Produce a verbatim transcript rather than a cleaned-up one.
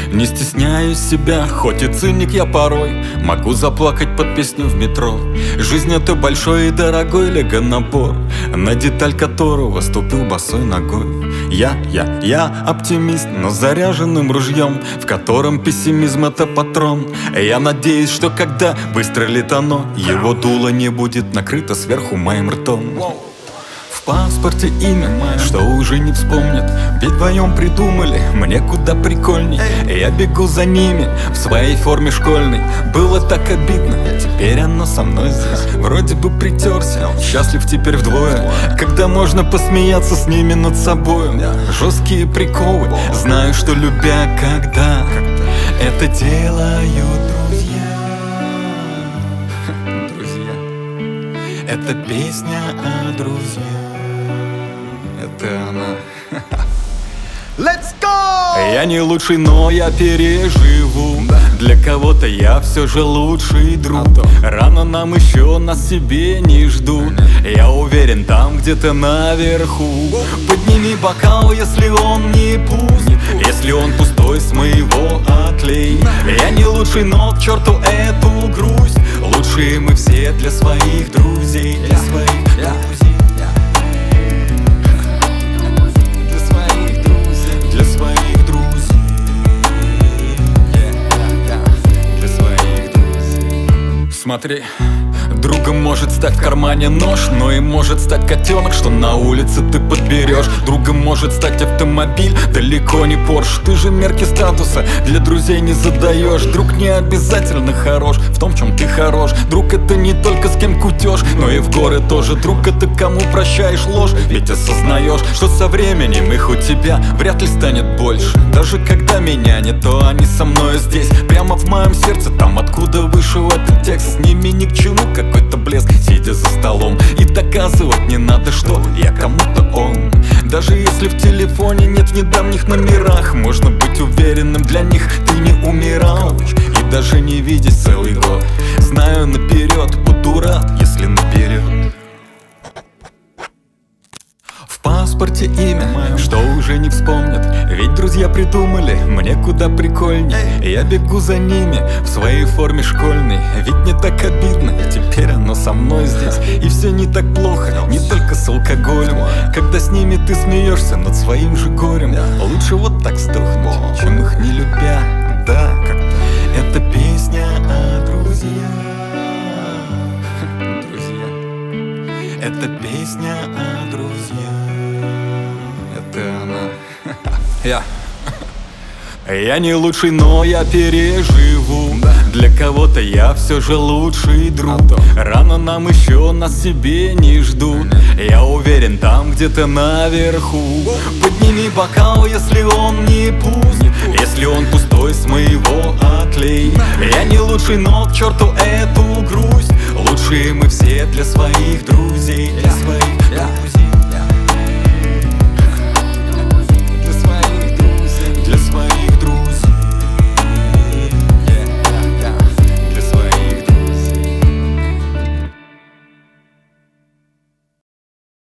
Не стесняюсь себя, хоть и циник я порой. Могу заплакать под песню в метро. Жизнь — это большой и дорогой лего-набор, на деталь которого ступил босой ногой. Я, я, я оптимист, но заряженным ружьем, в котором пессимизм — это патрон. Я надеюсь, что когда выстрелит оно, его дуло не будет накрыто сверху моим ртом. В паспорте имя, что уже не вспомнят, ведь вдвоем придумали мне куда прикольней. Я бегу за ними в своей форме школьной. Было так обидно, теперь оно со мной здесь. Вроде бы притерся, счастлив теперь вдвое, когда можно посмеяться с ними над собой. Жесткие приколы, знаю, что любя, когда это делают друзья. Друзья, это песня о друзьях. Это она. Let's go! Я не лучший, но я переживу. Для кого-то я все же лучший друг. Рано нам еще, нас себе не ждут. Я уверен, там где-то наверху. Подними бокал, если он не пуст, если он пустой, с моего отлей. Я не лучший, но к черту эту грусть. Лучшие мы все для своих друзей. Для своих друзей. Смотри, другом может стать в кармане нож, но и может стать котенок, что на улице ты подберешь. Другом может стать автомобиль, далеко не Порш. Ты же мерки статуса для друзей не задаешь. Друг не обязательно хорош в том, в чем ты хорош. Друг — это не только с кем кутешь, но и в горы тоже. Друг — это кому прощаешь ложь, ведь осознаешь, что со временем их у тебя вряд ли станет больше. Даже когда меня нет, то они со мной здесь, прямо в моем сердце, там откуда вышел этот текст. С ними ни к чему какой-то блеск, сидя за столом. И доказывать не надо, что я кому-то он. Даже если в телефоне нет в недавних номерах, можно быть уверенным, для них ты не умирал. И даже не видеть целый год, знаю наперед, буду рад, если наперед. В паспорте имя, что уже не вспомнят, ведь друзья придумали мне куда прикольней. Я бегу за ними в своей форме школьной, ведь не так обидно, теперь оно со мной здесь. И все не так плохо, не только с алкоголем, когда с ними ты смеешься над своим же горем. Лучше вот так сдохнуть, чем их не любя. Да, это песня о друзьях. Друзья, это песня о друзьях. Это она. Я Я не лучший, но я переживу. Для кого-то я все же лучший друг. Рано нам еще, нас себе не ждут. Я уверен, там где-то наверху. Подними бокал, если он не пуст, если он пустой, с моего отлей. Я не лучший, но к черту эту грусть. Лучшие мы все для своих друзей. Для своих друзей.